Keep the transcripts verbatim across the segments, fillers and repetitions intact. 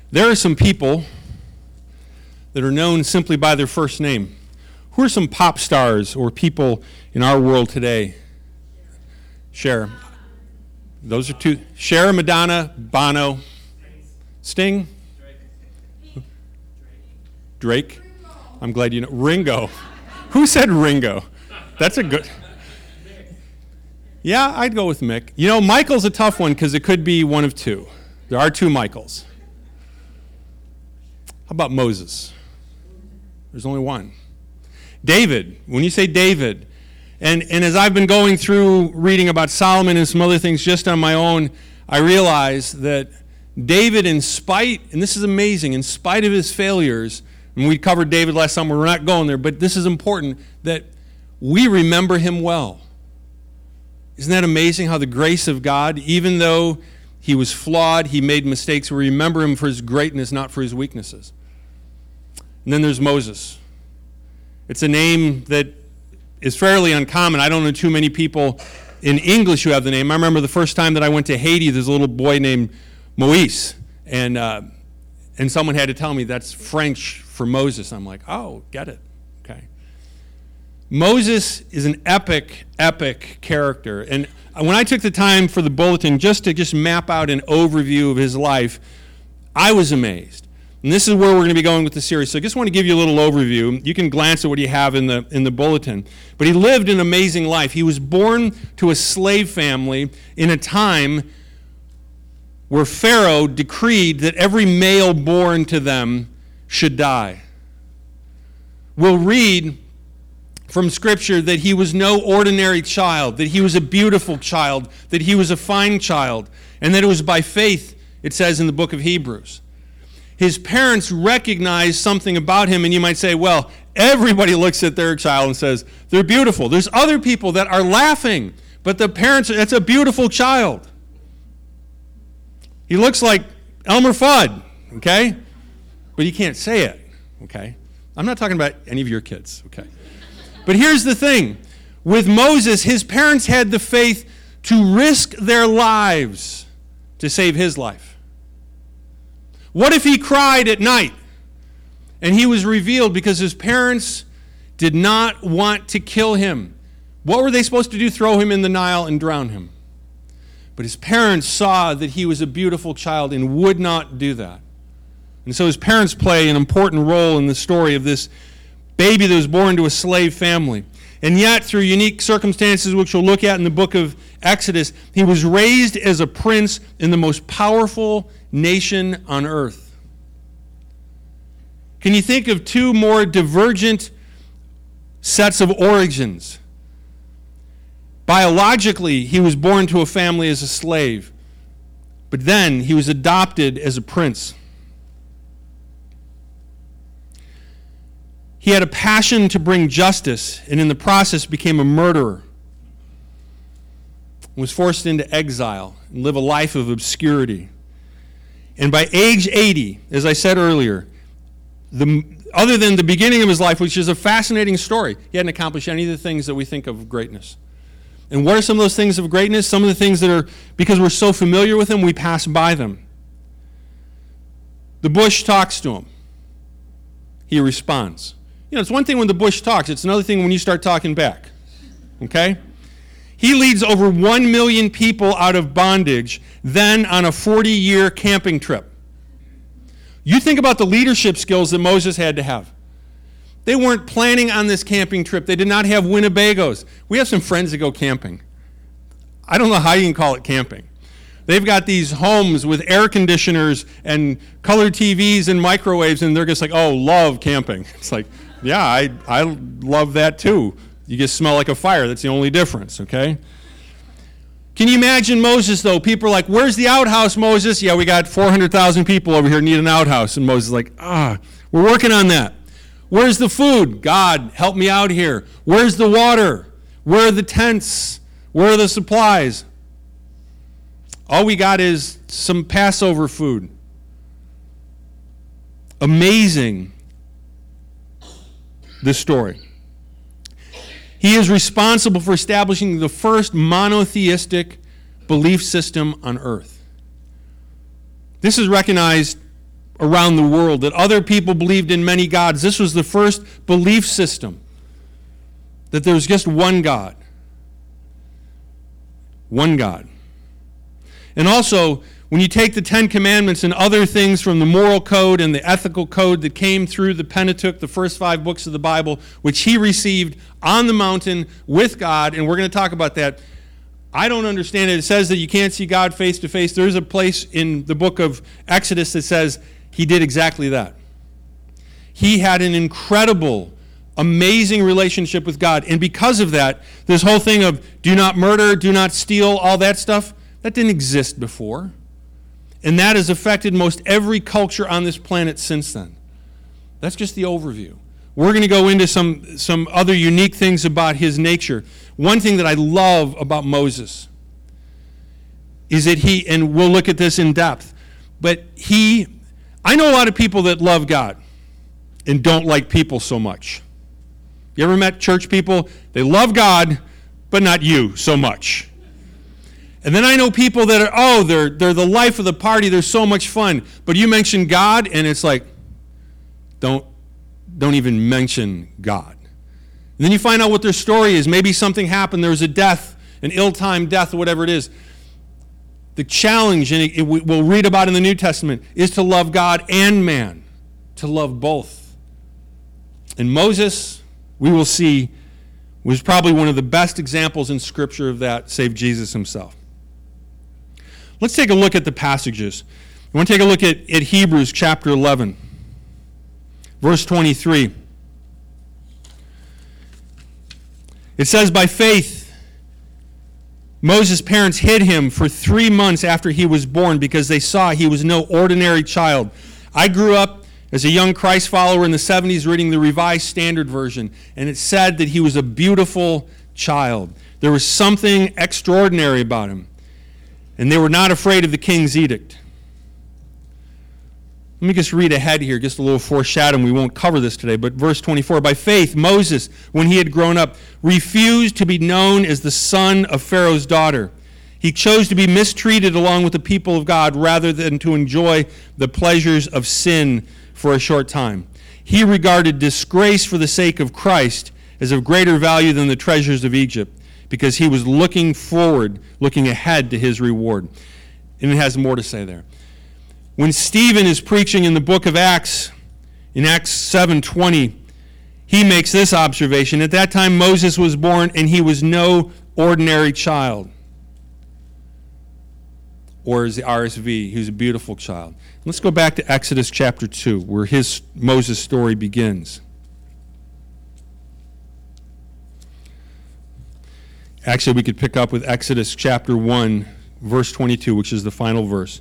There are some people that are known simply by their first name. Who are some pop stars or people in our world today? Cher. Those are two. Cher, Madonna, Bono, Sting, Drake. I'm glad you know. Ringo. Who said Ringo? That's a good. Yeah, I'd go with Mick. You know, Michael's a tough one because it could be one of two. There are two Michaels. How about Moses? There's only one. David. When you say David, and, and as I've been going through reading about Solomon and some other things just on my own, I realize that David, in spite, and this is amazing, in spite of his failures, and we covered David last summer, we're not going there, but this is important, that we remember him well. Isn't that amazing how the grace of God, even though he was flawed, he made mistakes, we remember him for his greatness, not for his weaknesses. And then there's Moses. It's a name that is fairly uncommon. I don't know too many people in English who have the name. I remember the first time that I went to Haiti, there's a little boy named Moise, and uh, and someone had to tell me that's French for Moses. I'm like, oh, get it. Okay. Moses is an epic, epic character. And when I took the time for the bulletin just to just map out an overview of his life, I was amazed. And this is where we're going to be going with the series. So I just want to give you a little overview. You can glance at what you have in the in the bulletin. But he lived an amazing life. He was born to a slave family in a time where Pharaoh decreed that every male born to them should die. We'll read from Scripture that he was no ordinary child, that he was a beautiful child, that he was a fine child, and that it was by faith, it says in the book of Hebrews. His parents recognized something about him, and you might say, well, everybody looks at their child and says, they're beautiful. There's other people that are laughing, but the parents, that's a beautiful child. He looks like Elmer Fudd, okay? But you can't say it, okay? I'm not talking about any of your kids, okay? But here's the thing. With Moses, his parents had the faith to risk their lives to save his life. What if he cried at night and he was revealed because his parents did not want to kill him? What were they supposed to do? Throw him in the Nile and drown him. But his parents saw that he was a beautiful child and would not do that. And so his parents play an important role in the story of this baby that was born to a slave family. And yet, through unique circumstances, which we'll look at in the book of Exodus, he was raised as a prince in the most powerful nation on earth. Can you think of two more divergent sets of origins? Biologically, he was born to a family as a slave, but then he was adopted as a prince. He had a passion to bring justice, and in the process became a murderer. Was forced into exile and live a life of obscurity. And by age eighty, as I said earlier, the, other than the beginning of his life, which is a fascinating story, he hadn't accomplished any of the things that we think of greatness. And what are some of those things of greatness? Some of the things that are, because we're so familiar with them, we pass by them. The bush talks to him. He responds. You know, it's one thing when the bush talks. It's another thing when you start talking back. Okay? He leads over one million people out of bondage, then on a forty-year camping trip. You think about the leadership skills that Moses had to have. They weren't planning on this camping trip. They did not have Winnebagos. We have some friends that go camping. I don't know how you can call it camping. They've got these homes with air conditioners and color T Vs and microwaves, and they're just like, oh, love camping. It's like, yeah, I, I love that too. You just smell like a fire. That's the only difference, okay? Can you imagine Moses, though? People are like, where's the outhouse, Moses? Yeah, we got four hundred thousand people over here need an outhouse. And Moses is like, ah, we're working on that. Where's the food? God, help me out here. Where's the water? Where are the tents? Where are the supplies? All we got is some Passover food. Amazing, this story. He is responsible for establishing the first monotheistic belief system on earth. This is recognized around the world, that other people believed in many gods. This was the first belief system, that there was just one God. One God. And also, when you take the Ten Commandments and other things from the moral code and the ethical code that came through the Pentateuch, the first five books of the Bible, which he received on the mountain with God, and we're going to talk about that. I don't understand it. It says that you can't see God face to face. There's a place in the book of Exodus that says he did exactly that. He had an incredible, amazing relationship with God. And because of that, this whole thing of do not murder, do not steal, all that stuff, that didn't exist before. And that has affected most every culture on this planet since then. That's just the overview. We're going to go into some, some other unique things about his nature. One thing that I love about Moses is that he, and we'll look at this in depth, but he, I know a lot of people that love God and don't like people so much. You ever met church people? They love God, but not you so much. And then I know people that are, oh, they're they're the life of the party, they're so much fun. But you mention God, and it's like, don't, don't even mention God. And then you find out what their story is. Maybe something happened, there was a death, an ill-timed death, or whatever it is. The challenge, and it, it, we'll read about in the New Testament, is to love God and man, to love both. And Moses, we will see, was probably one of the best examples in Scripture of that, save Jesus himself. Let's take a look at the passages. I want to take a look at, at Hebrews chapter eleven, verse twenty-three. It says, by faith, Moses' parents hid him for three months after he was born because they saw he was no ordinary child. I grew up as a young Christ follower in the seventies reading the Revised Standard Version, and it said that he was a beautiful child. There was something extraordinary about him, and they were not afraid of the king's edict. Let me just read ahead here, just a little foreshadowing. We won't cover this today, but verse twenty-four, by faith, Moses, when he had grown up, refused to be known as the son of Pharaoh's daughter. He chose to be mistreated along with the people of God rather than to enjoy the pleasures of sin for a short time. He regarded disgrace for the sake of Christ as of greater value than the treasures of Egypt, because he was looking forward, looking ahead to his reward. And it has more to say there. When Stephen is preaching in the book of Acts, in Acts seven twenty, he makes this observation. At that time Moses was born, and he was no ordinary child. Or as the R S V, he was a beautiful child. Let's go back to Exodus chapter two, where his Moses story begins. Actually, we could pick up with Exodus chapter one, verse twenty-two, which is the final verse.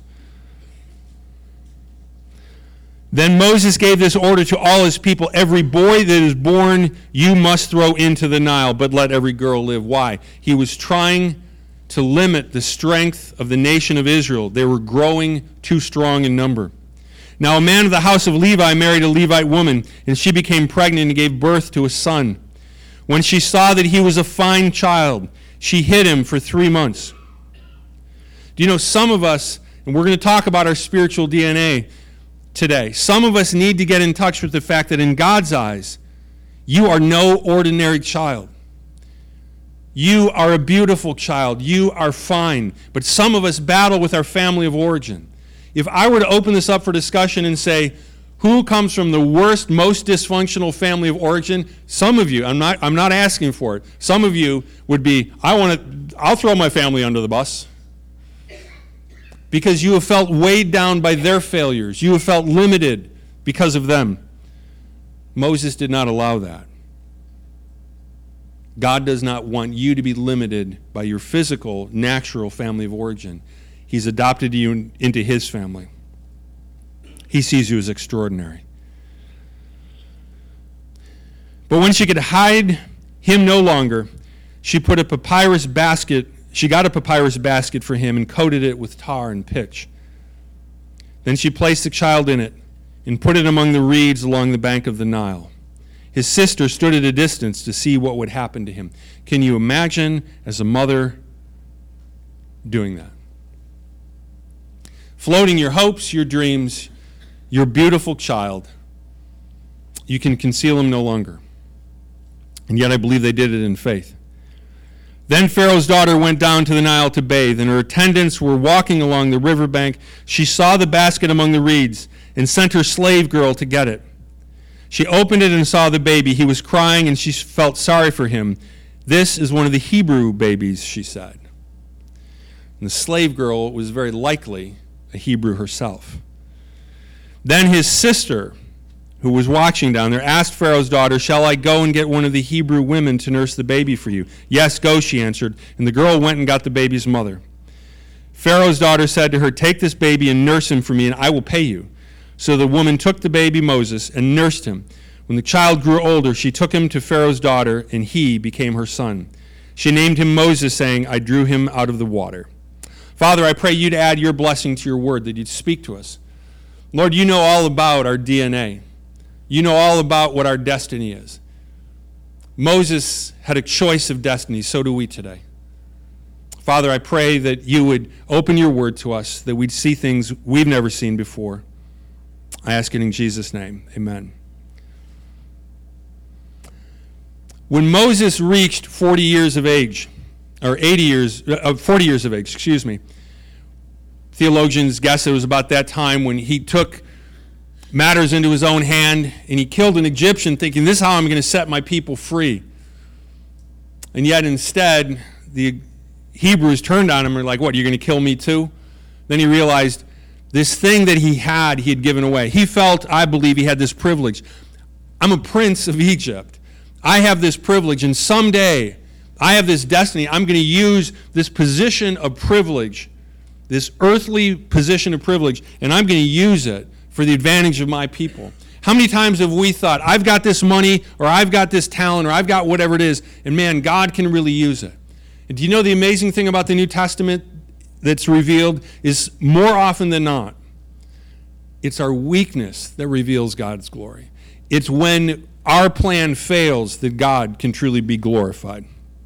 Then Moses gave this order to all his people, every boy that is born you must throw into the Nile, but let every girl live. Why? He was trying to limit the strength of the nation of Israel. They were growing too strong in number. Now a man of the house of Levi married a Levite woman, and she became pregnant and gave birth to a son. When she saw that he was a fine child, she hid him for three months. Do you know, some of us, and we're going to talk about our spiritual D N A today, some of us need to get in touch with the fact that in God's eyes, you are no ordinary child. You are a beautiful child. You are fine. But some of us battle with our family of origin. If I were to open this up for discussion and say, who comes from the worst, most dysfunctional family of origin? Some of you, I'm not, I'm not asking for it. Some of you would be, I want to, I'll throw my family under the bus. Because you have felt weighed down by their failures. You have felt limited because of them. Moses did not allow that. God does not want you to be limited by your physical, natural family of origin. He's adopted you into his family. He sees you as extraordinary. But when she could hide him no longer, she put a papyrus basket, she got a papyrus basket for him and coated it with tar and pitch. Then she placed the child in it and put it among the reeds along the bank of the Nile. His sister stood at a distance to see what would happen to him. Can you imagine as a mother doing that? Floating your hopes, your dreams, your beautiful child. You can conceal him no longer. And yet I believe they did it in faith. Then Pharaoh's daughter went down to the Nile to bathe, and her attendants were walking along the riverbank. She saw the basket among the reeds and sent her slave girl to get it. She opened it and saw the baby. He was crying, and she felt sorry for him. This is one of the Hebrew babies, she said. And the slave girl was very likely a Hebrew herself. Then his sister, who was watching down there, asked Pharaoh's daughter, "Shall I go and get one of the Hebrew women to nurse the baby for you?" "Yes, go," she answered. And the girl went and got the baby's mother. Pharaoh's daughter said to her, "Take this baby and nurse him for me, and I will pay you." So the woman took the baby Moses and nursed him. When the child grew older, she took him to Pharaoh's daughter, and he became her son. She named him Moses, saying, "I drew him out of the water." Father, I pray you to add your blessing to your word, that you'd speak to us. Lord, you know all about our D N A. You know all about what our destiny is. Moses had a choice of destiny, so do we today. Father, I pray that you would open your word to us, that we'd see things we've never seen before. I ask it in Jesus' name. Amen. When Moses reached forty years of age, or eighty years, uh, forty years of age, excuse me, theologians guess it was about that time when he took matters into his own hand and he killed an Egyptian thinking, this is how I'm going to set my people free. And yet instead, the Hebrews turned on him and were like, what, you're going to kill me too? Then he realized this thing that he had, he had given away. He felt, I believe, he had this privilege. I'm a prince of Egypt. I have this privilege, and someday I have this destiny. I'm going to use this position of privilege, this earthly position of privilege, and I'm going to use it for the advantage of my people. How many times have we thought, I've got this money, or I've got this talent, or I've got whatever it is, and man, God can really use it. And do you know the amazing thing about the New Testament that's revealed is more often than not, it's our weakness that reveals God's glory. It's when our plan fails that God can truly be glorified.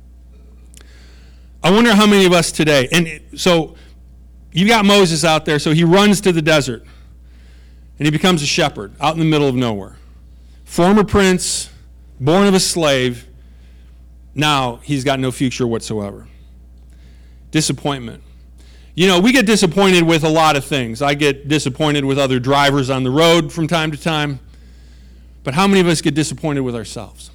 I wonder how many of us today, and so you got Moses out there, so he runs to the desert, and he becomes a shepherd out in the middle of nowhere. Former prince, born of a slave, now he's got no future whatsoever. Disappointment. You know, we get disappointed with a lot of things. I get disappointed with other drivers on the road from time to time. But how many of us get disappointed with ourselves?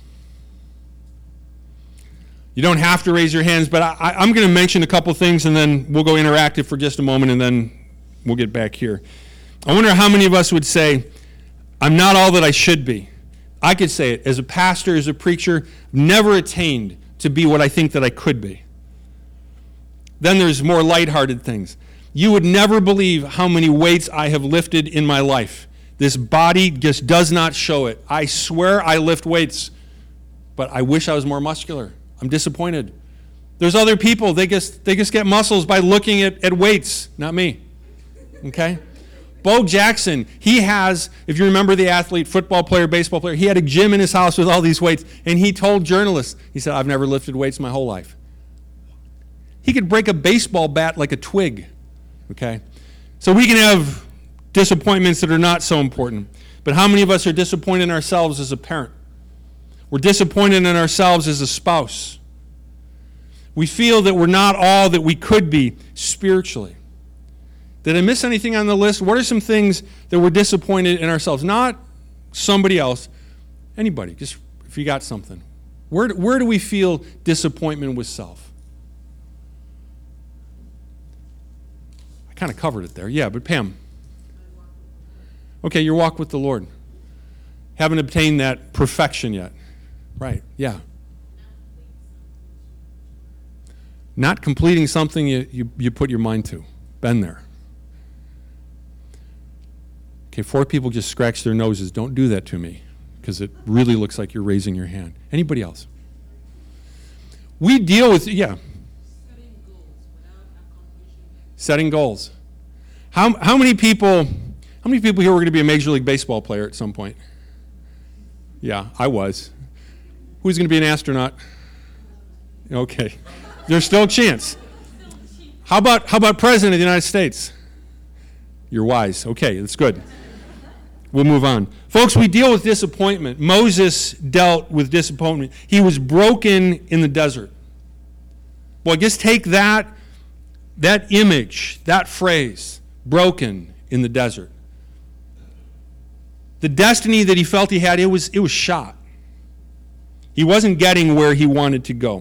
You don't have to raise your hands, but I, I'm going to mention a couple things, and then we'll go interactive for just a moment, and then we'll get back here. I wonder how many of us would say, I'm not all that I should be. I could say it. As a pastor, as a preacher, never attained to be what I think that I could be. Then there's more lighthearted things. You would never believe how many weights I have lifted in my life. This body just does not show it. I swear I lift weights, but I wish I was more muscular. I'm disappointed. There's other people, they just, they just get muscles by looking at, at weights, not me. Okay? Bo Jackson, he has, if you remember the athlete, football player, baseball player, he had a gym in his house with all these weights, and he told journalists, he said, I've never lifted weights my whole life. He could break a baseball bat like a twig. Okay? So we can have disappointments that are not so important. But how many of us are disappointed in ourselves as a parent? We're disappointed in ourselves as a spouse. We feel that we're not all that we could be spiritually. Did I miss anything on the list? What are some things that we're disappointed in ourselves? Not somebody else, anybody, just if you got something. Where, where do we feel disappointment with self? I kind of covered it there. Yeah, but Pam. Okay, your walk with the Lord. Haven't obtained that perfection yet. Right, yeah. Not completing something you, you, you put your mind to. Been there. Okay, four people just scratch their noses. Don't do that to me, because it really looks like you're raising your hand. Anybody else? We deal with, yeah. Setting goals without accomplishing them. Setting goals. How, how many people, how many people here were going to be a Major League Baseball player at some point? Yeah, I was. Who's going to be an astronaut? Okay. There's still a chance. How about how about President of the United States? You're wise. Okay, that's good. We'll move on. Folks, we deal with disappointment. Moses dealt with disappointment. He was broken in the desert. Well, just take that, that image, that phrase, broken in the desert. The destiny that he felt he had, it was, it was shot. He wasn't getting where he wanted to go.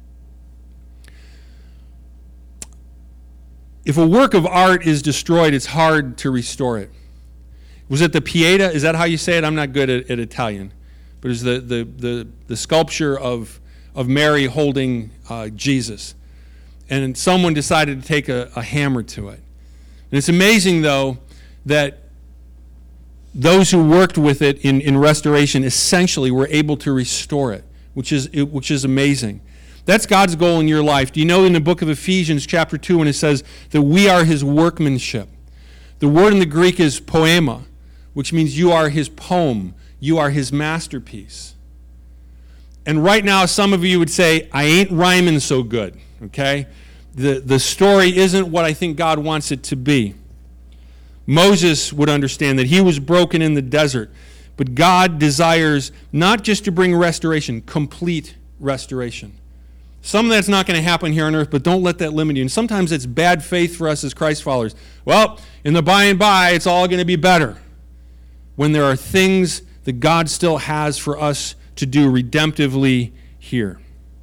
If a work of art is destroyed, it's hard to restore it. Was it the Pieta? Is that how you say it? I'm not good at, at Italian. But it's the, the, the, the sculpture of, of Mary holding uh, Jesus. And someone decided to take a, a hammer to it. And it's amazing, though, that those who worked with it in, in restoration essentially were able to restore it, which is, which is amazing. That's God's goal in your life. Do you know in the book of Ephesians chapter two when it says that we are his workmanship? The word in the Greek is poema, which means you are his poem. You are his masterpiece. And right now some of you would say, I ain't rhyming so good, okay? The, the story isn't what I think God wants it to be. Moses would understand that he was broken in the desert, but God desires not just to bring restoration, complete restoration. Some of that's not going to happen here on earth, but don't let that limit you. And sometimes it's bad faith for us as Christ followers. Well, in the by and by, it's all going to be better. When there are things that God still has for us to do redemptively here.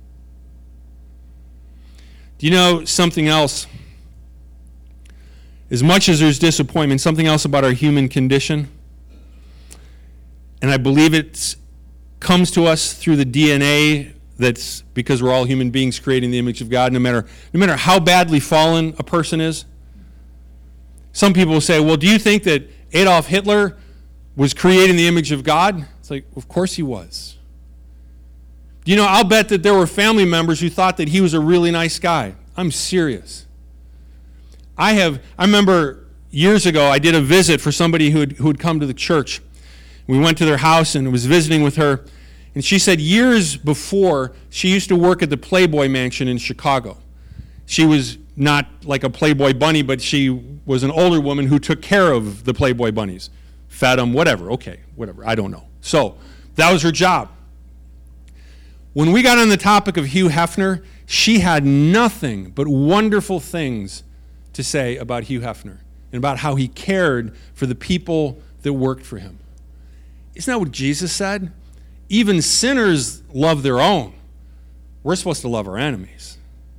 Do you know something else? As much as there's disappointment, something else about our human condition, and I believe it comes to us through the D N A. That's because we're all human beings creating the image of God, no matter, no matter how badly fallen a person is. Some people will say, well, do you think that Adolf Hitler was creating the image of God? It's like, of course he was. You know, I'll bet that there were family members who thought that he was a really nice guy. I'm serious. I have, I remember years ago, I did a visit for somebody who had, who had come to the church. We went to their house and was visiting with her. And she said years before, she used to work at the Playboy Mansion in Chicago. She was not like a Playboy bunny, but she was an older woman who took care of the Playboy bunnies. Fed them, whatever, okay, whatever, I don't know. So, that was her job. When we got on the topic of Hugh Hefner, she had nothing but wonderful things to say about Hugh Hefner and about how he cared for the people that worked for him. Isn't that what Jesus said? Even sinners love their own. We're supposed to love our enemies.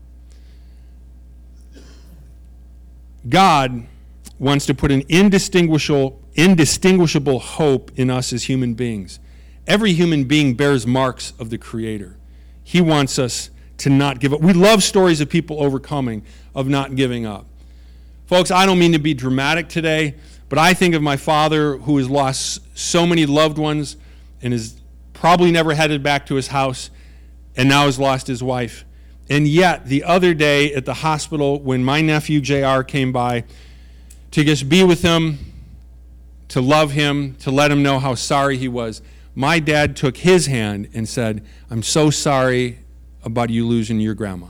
God wants to put an indistinguishable, indistinguishable hope in us as human beings. Every human being bears marks of the Creator. He wants us to not give up. We love stories of people overcoming, of not giving up. Folks, I don't mean to be dramatic today, but I think of my father who has lost so many loved ones and has probably never headed back to his house, and now has lost his wife. And yet, the other day at the hospital, when my nephew J R came by to just be with him, to love him, to let him know how sorry he was, my dad took his hand and said, I'm so sorry about you losing your grandma.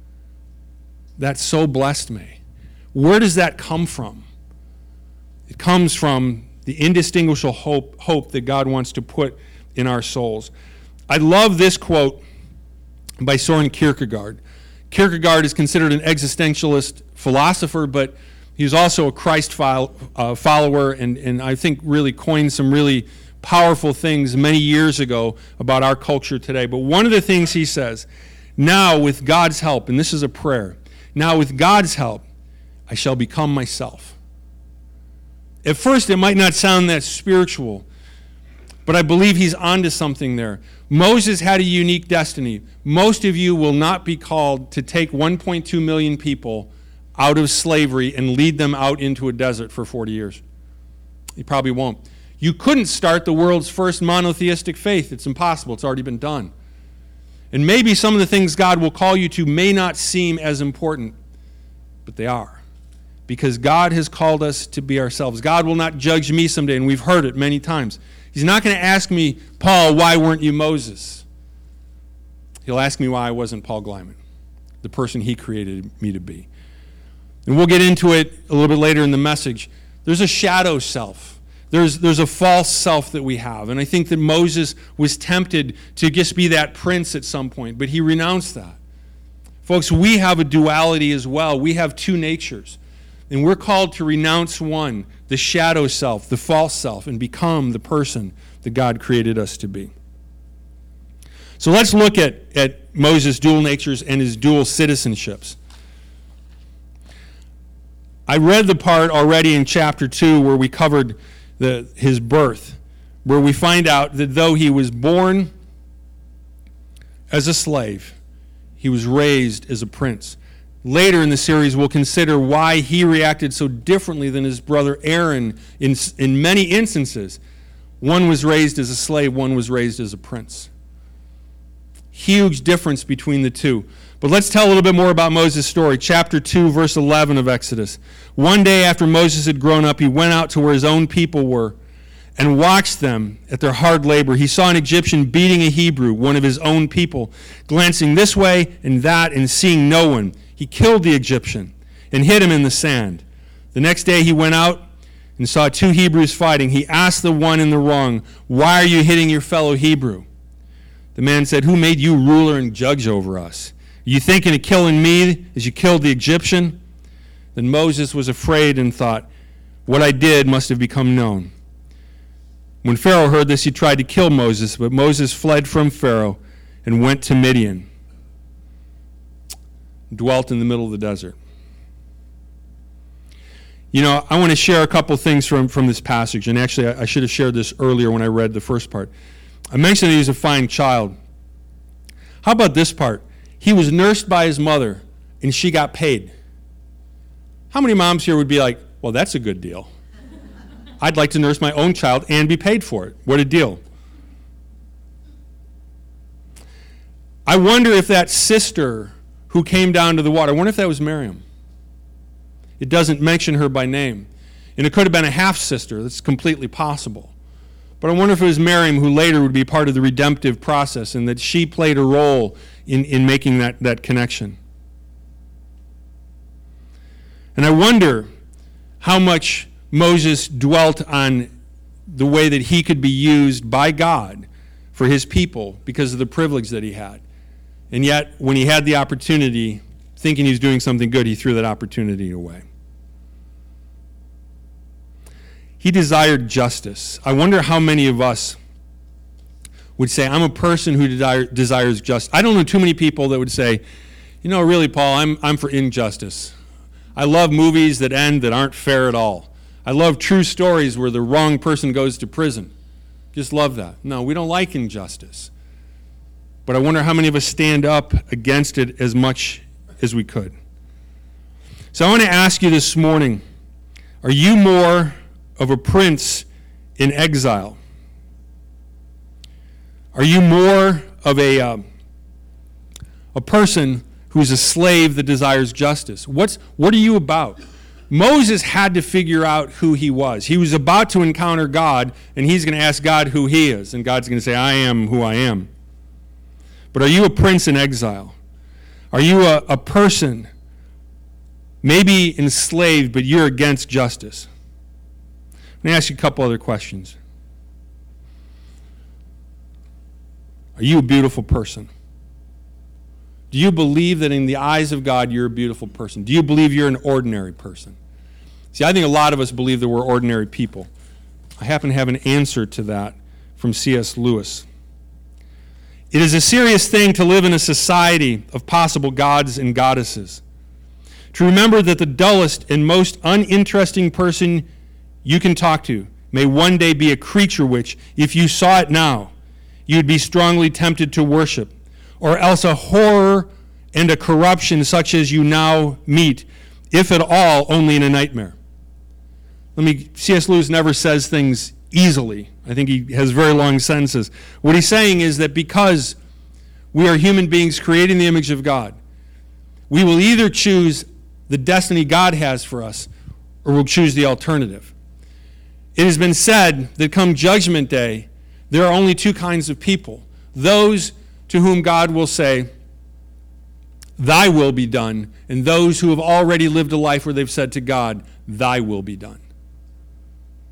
That so blessed me. Where does that come from? It comes from the indistinguishable hope, hope that God wants to put in our souls. I love this quote by Soren Kierkegaard. Kierkegaard is considered an existentialist philosopher, but he was also a Christ file, uh, follower and, and I think really coined some really powerful things many years ago about our culture today. But one of the things he says, now with God's help, and this is a prayer, now with God's help, I shall become myself. At first, it might not sound that spiritual, but I believe he's onto something there. Moses had a unique destiny. Most of you will not be called to take one point two million people out of slavery and lead them out into a desert for forty years. You probably won't. You couldn't start the world's first monotheistic faith. It's impossible. It's already been done. And maybe some of the things God will call you to may not seem as important, but they are. Because God has called us to be ourselves. God will not judge me someday, and we've heard it many times. He's not going to ask me, Paul, why weren't you Moses? He'll ask me why I wasn't Paul Glyman, the person he created me to be. And we'll get into it a little bit later in the message. There's a shadow self. There's, there's a false self that we have. And I think that Moses was tempted to just be that prince at some point, but he renounced that. Folks, we have a duality as well. We have two natures. And we're called to renounce one, the shadow self, the false self, and become the person that God created us to be. So let's look at, at Moses' dual natures and his dual citizenships. I read the part already in chapter two where we covered the, his birth, where we find out that though he was born as a slave, he was raised as a prince. Later in the series, we'll consider why he reacted so differently than his brother Aaron in, in many instances. One was raised as a slave, one was raised as a prince. Huge difference between the two. But let's tell a little bit more about Moses' story. Chapter two, verse eleven of Exodus. One day after Moses had grown up, he went out to where his own people were and watched them at their hard labor. He saw an Egyptian beating a Hebrew, one of his own people. Glancing this way and that and seeing no one, he killed the Egyptian and hid him in the sand. The next day he went out and saw two Hebrews fighting. He asked the one in the wrong, "Why are you hitting your fellow Hebrew?" The man said, "Who made you ruler and judge over us? Are you thinking of killing me as you killed the Egyptian?" Then Moses was afraid and thought, "What I did must have become known." When Pharaoh heard this, he tried to kill Moses, but Moses fled from Pharaoh and went to Midian, dwelt in the middle of the desert. You know, I want to share a couple things from, from this passage, and actually I, I should have shared this earlier when I read the first part. I mentioned that he was a fine child. How about this part? He was nursed by his mother, and she got paid. How many moms here would be like, well, that's a good deal. I'd like to nurse my own child and be paid for it. What a deal. I wonder if that sister who came down to the water, I wonder if that was Miriam. It doesn't mention her by name. And it could have been a half-sister. That's completely possible. But I wonder if it was Miriam who later would be part of the redemptive process and that she played a role in, in making that, that connection. And I wonder how much Moses dwelt on the way that he could be used by God for his people because of the privilege that he had. And yet, when he had the opportunity, thinking he was doing something good, he threw that opportunity away. He desired justice. I wonder how many of us would say, I'm a person who desire, desires justice. I don't know too many people that would say, you know, really, Paul, I'm, I'm for injustice. I love movies that end that aren't fair at all. I love true stories where the wrong person goes to prison. Just love that. No, we don't like injustice. But I wonder how many of us stand up against it as much as we could. So I want to ask you this morning, are you more of a prince in exile? Are you more of a, uh, a person who's a slave that desires justice? What's, what are you about? Moses had to figure out who he was. He was about to encounter God, and he's going to ask God who he is, and God's going to say, I am who I am. But are you a prince in exile? Are you a, a person, maybe enslaved, but you're against justice? Let me ask you a couple other questions. Are you a beautiful person? Do you believe that in the eyes of God you're a beautiful person? Do you believe you're an ordinary person? See, I think a lot of us believe that we're ordinary people. I happen to have an answer to that from C S Lewis. It is a serious thing to live in a society of possible gods and goddesses. To remember that the dullest and most uninteresting person you can talk to may one day be a creature which, if you saw it now, you'd be strongly tempted to worship, or else a horror and a corruption such as you now meet, if at all, only in a nightmare. Let me, C S Lewis never says things easily. I think he has very long sentences. What he's saying is that because we are human beings created in the image of God, we will either choose the destiny God has for us, or we'll choose the alternative. It has been said that come Judgment Day, there are only two kinds of people. Those to whom God will say, thy will be done, and those who have already lived a life where they've said to God, thy will be done.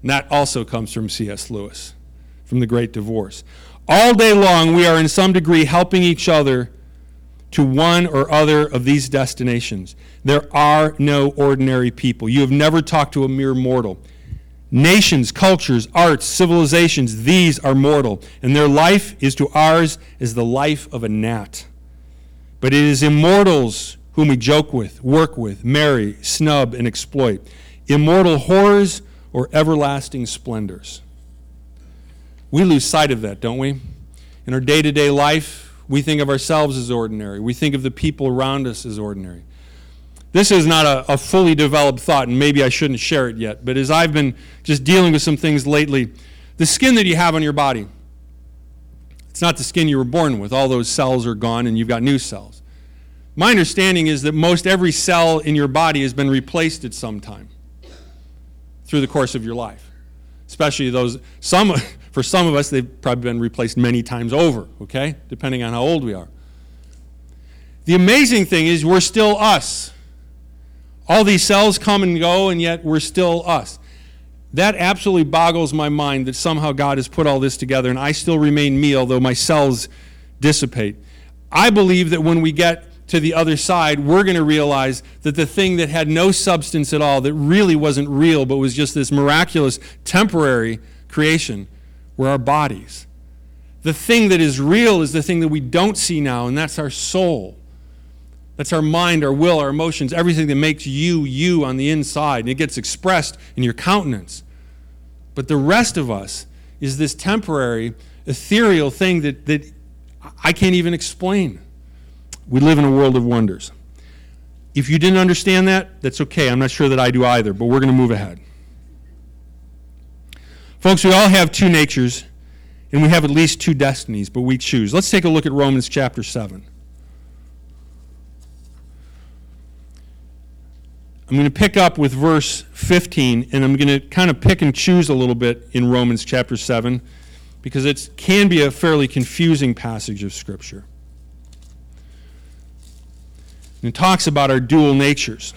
And that also comes from C S Lewis, from The Great Divorce. All day long, we are in some degree helping each other to one or other of these destinations. There are no ordinary people. You have never talked to a mere mortal. Nations, cultures, arts, civilizations, these are mortal, and their life is to ours as the life of a gnat. But it is immortals whom we joke with, work with, marry, snub, and exploit. Immortal horrors or everlasting splendors. We lose sight of that, don't we? In our day-to-day life, we think of ourselves as ordinary. We think of the people around us as ordinary. This is not a, a fully developed thought, and maybe I shouldn't share it yet, but as I've been just dealing with some things lately, the skin that you have on your body, it's not the skin you were born with. All those cells are gone, and you've got new cells. My understanding is that most every cell in your body has been replaced at some time through the course of your life, especially those, some, for some of us, they've probably been replaced many times over, okay, depending on how old we are. The amazing thing is we're still us. All these cells come and go, and yet we're still us. That absolutely boggles my mind that somehow God has put all this together, and I still remain me, although my cells dissipate. I believe that when we get to the other side, we're going to realize that the thing that had no substance at all, that really wasn't real, but was just this miraculous, temporary creation, were our bodies. The thing that is real is the thing that we don't see now, and that's our soul. That's our mind, our will, our emotions, everything that makes you, you on the inside. And it gets expressed in your countenance. But the rest of us is this temporary, ethereal thing that, that I can't even explain. We live in a world of wonders. If you didn't understand that, that's okay. I'm not sure that I do either, but we're going to move ahead. Folks, we all have two natures, and we have at least two destinies, but we choose. Let's take a look at Romans chapter seven. I'm going to pick up with verse fifteen, and I'm going to kind of pick and choose a little bit in Romans chapter seven, because it can be a fairly confusing passage of Scripture. And it talks about our dual natures.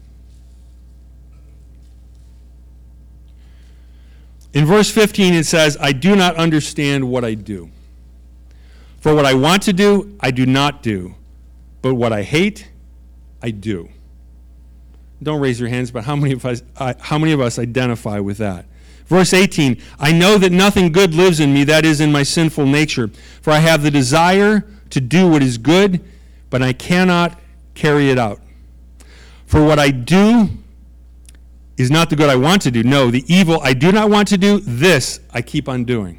In verse fifteen it says, I do not understand what I do. For what I want to do, I do not do. But what I hate, I do. Don't raise your hands, but how many of us, uh, how many of us identify with that? Verse eighteen, I know that nothing good lives in me, that is in my sinful nature. For I have the desire to do what is good, but I cannot carry it out. For what I do is not the good I want to do. No, the evil I do not want to do, this I keep on doing.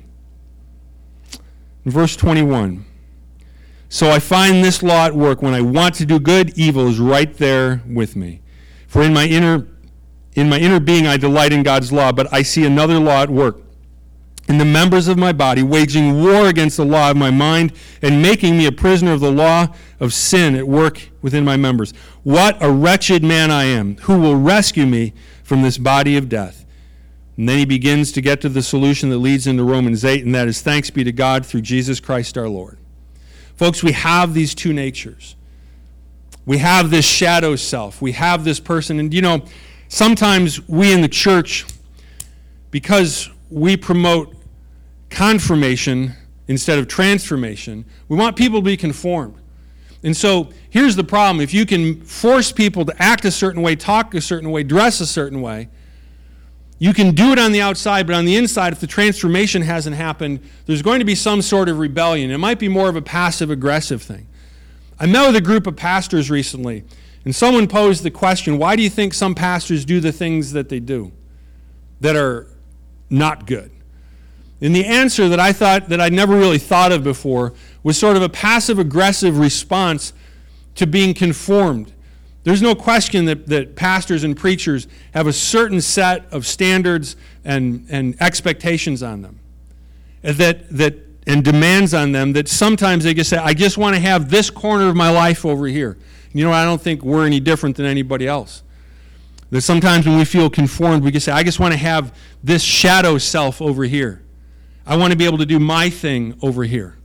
In verse twenty-one, so I find this law at work. When I want to do good, evil is right there with me. For in my inner in my inner being I delight in God's law, but I see another law at work in the members of my body, waging war against the law of my mind and making me a prisoner of the law of sin at work within my members. What a wretched man I am! Who will rescue me from this body of death? And then he begins to get to the solution that leads into Romans eight, and that is thanks be to God through Jesus Christ our Lord. Folks, we have these two natures. We have this shadow self. We have this person. And, you know, sometimes we in the church, because we promote confirmation instead of transformation, we want people to be conformed. And so here's the problem. If you can force people to act a certain way, talk a certain way, dress a certain way, you can do it on the outside, but on the inside, if the transformation hasn't happened, there's going to be some sort of rebellion. It might be more of a passive-aggressive thing. I met with a group of pastors recently, and someone posed the question, why do you think some pastors do the things that they do that are not good? And the answer that I thought that I'd never really thought of before was sort of a passive-aggressive response to being conformed. There's no question that, that pastors and preachers have a certain set of standards and, and expectations on them, that that and demands on them that sometimes they just say, I just want to have this corner of my life over here. You know, I don't think we're any different than anybody else. That sometimes when we feel conformed, we just say, I just want to have this shadow self over here. I want to be able to do my thing over here.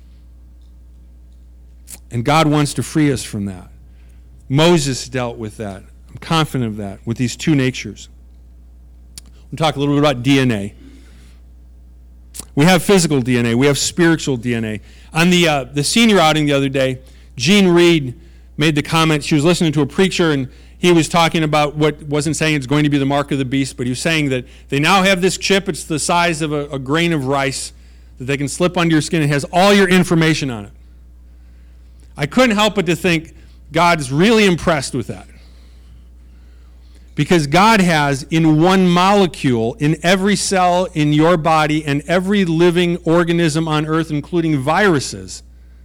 And God wants to free us from that. Moses dealt with that. I'm confident of that, with these two natures. I'm talking a little bit about D N A. We have physical D N A. We have spiritual D N A. On the uh, the senior outing the other day, Jean Reed made the comment. She was listening to a preacher, and he was talking about what wasn't saying it's going to be the mark of the beast, but he was saying that they now have this chip. It's the size of a, a grain of rice that they can slip under your skin. It has all your information on it. I couldn't help but to think God's really impressed with that. Because God has in one molecule, in every cell in your body and every living organism on earth, including viruses,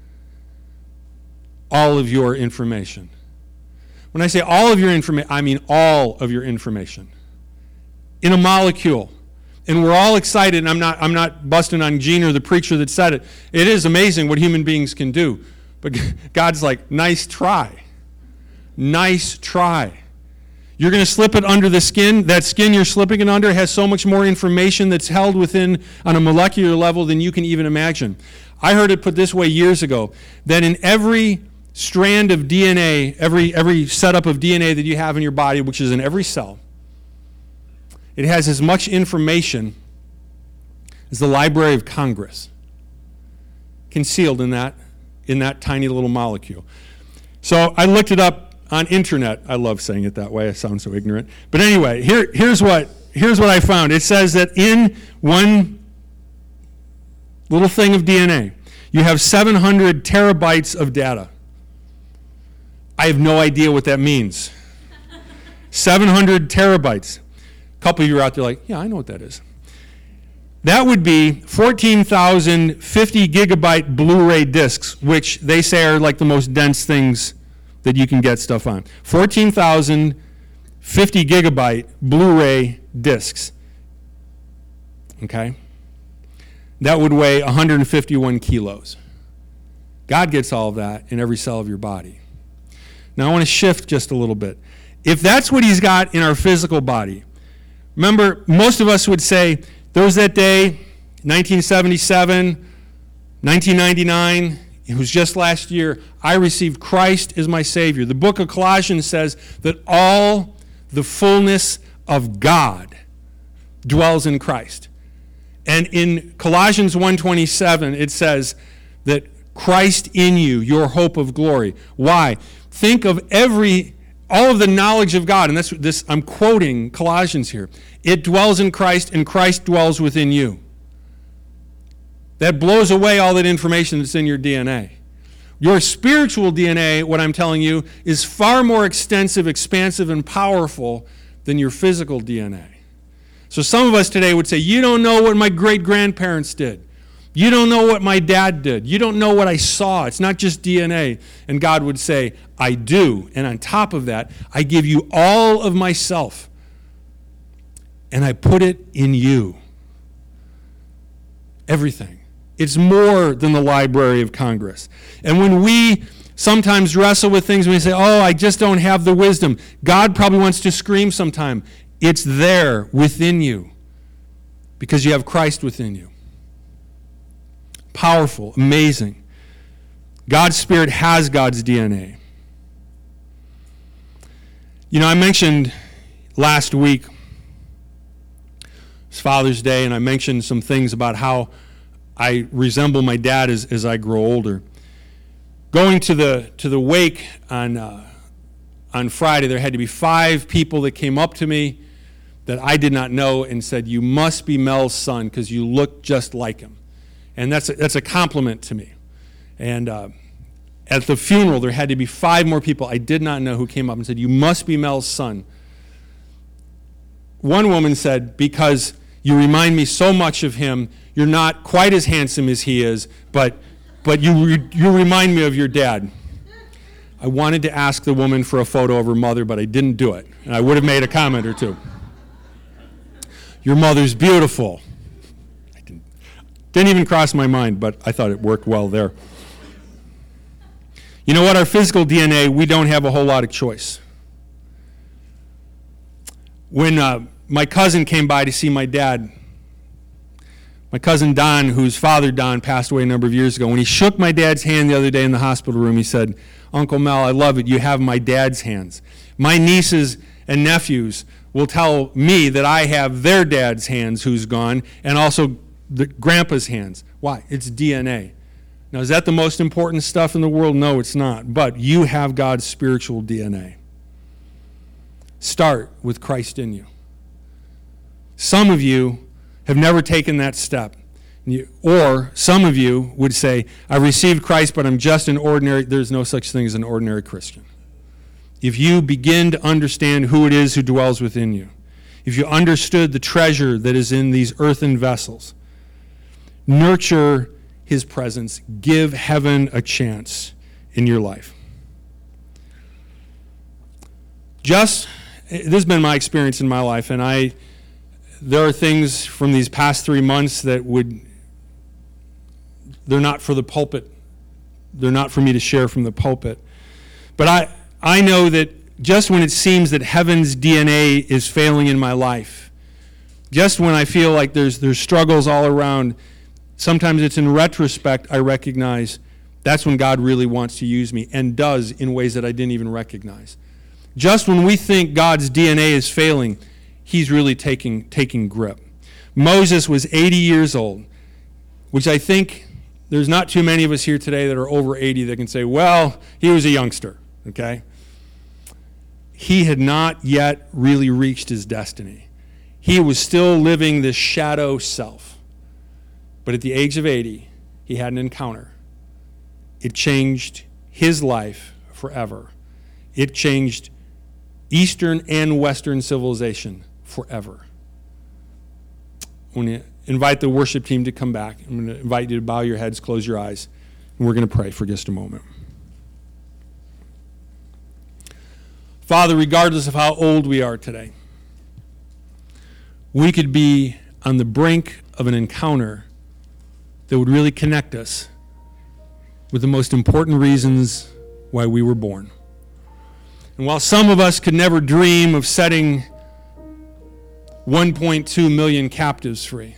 all of your information. When I say all of your information, I mean all of your information. In a molecule. And we're all excited, and I'm not, I'm not busting on Gene or the preacher that said it. It is amazing what human beings can do. But God's like, nice try. Nice try. You're going to slip it under the skin. That skin you're slipping it under has so much more information that's held within on a molecular level than you can even imagine. I heard it put this way years ago, that in every strand of D N A, every, every setup of D N A that you have in your body, which is in every cell, it has as much information as the Library of Congress, concealed in that, in that tiny little molecule. So I looked it up on internet. I love saying it that way. I sound so ignorant. But anyway, here, here's what here's what I found. It says that in one little thing of D N A, you have seven hundred terabytes of data. I have no idea what that means. seven hundred terabytes. A couple of you are out there like, yeah, I know what that is. That would be fourteen thousand fifty gigabyte Blu-ray discs, which they say are like the most dense things that you can get stuff on. fourteen thousand fifty gigabyte Blu-ray discs. Okay? That would weigh one hundred fifty-one kilos. God gets all of that in every cell of your body. Now I want to shift just a little bit. If that's what he's got in our physical body, remember, most of us would say, there was that day, nineteen seventy-seven, nineteen ninety-nine, it was just last year, I received Christ as my Savior. The book of Colossians says that all the fullness of God dwells in Christ. And in Colossians one twenty-seven, it says that Christ in you, your hope of glory. Why? Think of every, all of the knowledge of God, and that's this, I'm quoting Colossians here. It dwells in Christ, and Christ dwells within you. That blows away all that information that's in your D N A. Your spiritual D N A, what I'm telling you, is far more extensive, expansive, and powerful than your physical D N A. So some of us today would say, you don't know what my great-grandparents did. You don't know what my dad did. You don't know what I saw. It's not just D N A. And God would say, I do. And on top of that, I give you all of myself. And I put it in you. Everything. It's more than the Library of Congress. And when we sometimes wrestle with things, when we say, oh, I just don't have the wisdom, God probably wants to scream sometime. It's there within you because you have Christ within you. Powerful, amazing. God's Spirit has God's D N A. You know, I mentioned last week, it's Father's Day, and I mentioned some things about how I resemble my dad as, as I grow older. Going to the to the wake on uh, on Friday, there had to be five people that came up to me that I did not know and said, you must be Mel's son because you look just like him. And that's a, that's a compliment to me. And uh, at the funeral, there had to be five more people I did not know who came up and said, you must be Mel's son. One woman said, because you remind me so much of him, you're not quite as handsome as he is, but but you re- you remind me of your dad. I wanted to ask the woman for a photo of her mother, but I didn't do it. And I would have made a comment or two. Your mother's beautiful. I didn't, didn't even cross my mind, but I thought it worked well there. You know what? Our physical D N A, we don't have a whole lot of choice. When uh, my cousin came by to see my dad, my cousin Don, whose father Don passed away a number of years ago, when he shook my dad's hand the other day in the hospital room, he said, Uncle Mel, I love it. You have my dad's hands. My nieces and nephews will tell me that I have their dad's hands who's gone, and also the grandpa's hands. Why? It's D N A. Now, is that the most important stuff in the world? No, it's not. But you have God's spiritual D N A. Start with Christ in you. Some of you have never taken that step. You, or some of you would say, I received Christ, but I'm just an ordinary, there's no such thing as an ordinary Christian. If you begin to understand who it is who dwells within you, if you understood the treasure that is in these earthen vessels, nurture his presence, give heaven a chance in your life. Just, this has been my experience in my life, and I, there are things from these past three months that would, they're not for the pulpit. They're not for me to share from the pulpit. But I, I know that just when it seems that heaven's D N A is failing in my life, just when I feel like there's there's struggles all around, sometimes it's in retrospect I recognize that's when God really wants to use me, and does in ways that I didn't even recognize. Just when we think God's D N A is failing, he's really taking taking grip. Moses was eighty years old, which I think there's not too many of us here today that are over eighty that can say, well, he was a youngster, okay? He had not yet really reached his destiny. He was still living this shadow self. But at the age of eighty, he had an encounter. It changed his life forever. It changed Eastern and Western civilization forever. I'm going to invite the worship team to come back. I'm going to invite you to bow your heads, close your eyes, and we're going to pray for just a moment. Father, regardless of how old we are today, we could be on the brink of an encounter that would really connect us with the most important reasons why we were born. And while some of us could never dream of setting one point two million captives free,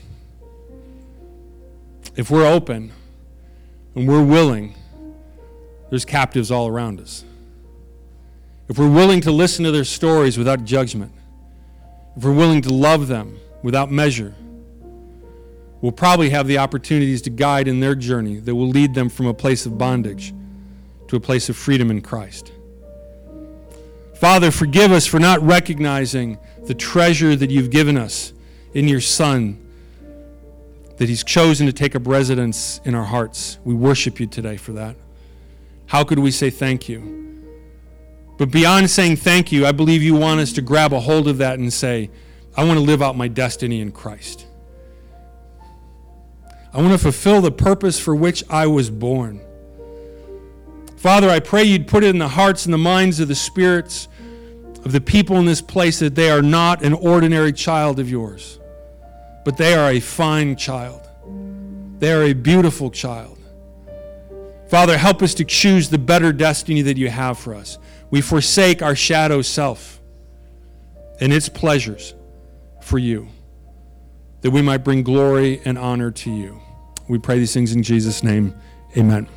if we're open and we're willing, there's captives all around us. If we're willing to listen to their stories without judgment, if we're willing to love them without measure, we'll probably have the opportunities to guide in their journey that will lead them from a place of bondage to a place of freedom in Christ. Father, forgive us for not recognizing the treasure that you've given us in your Son, that he's chosen to take up residence in our hearts. We worship you today for that. How could we say thank you? But beyond saying thank you, I believe you want us to grab a hold of that and say, I want to live out my destiny in Christ. I want to fulfill the purpose for which I was born. Father, I pray you'd put it in the hearts and the minds of the spirits of the people in this place that they are not an ordinary child of yours, but they are a fine child. They are a beautiful child. Father, help us to choose the better destiny that you have for us. We forsake our shadow self and its pleasures for you, that we might bring glory and honor to you. We pray these things in Jesus' name. Amen.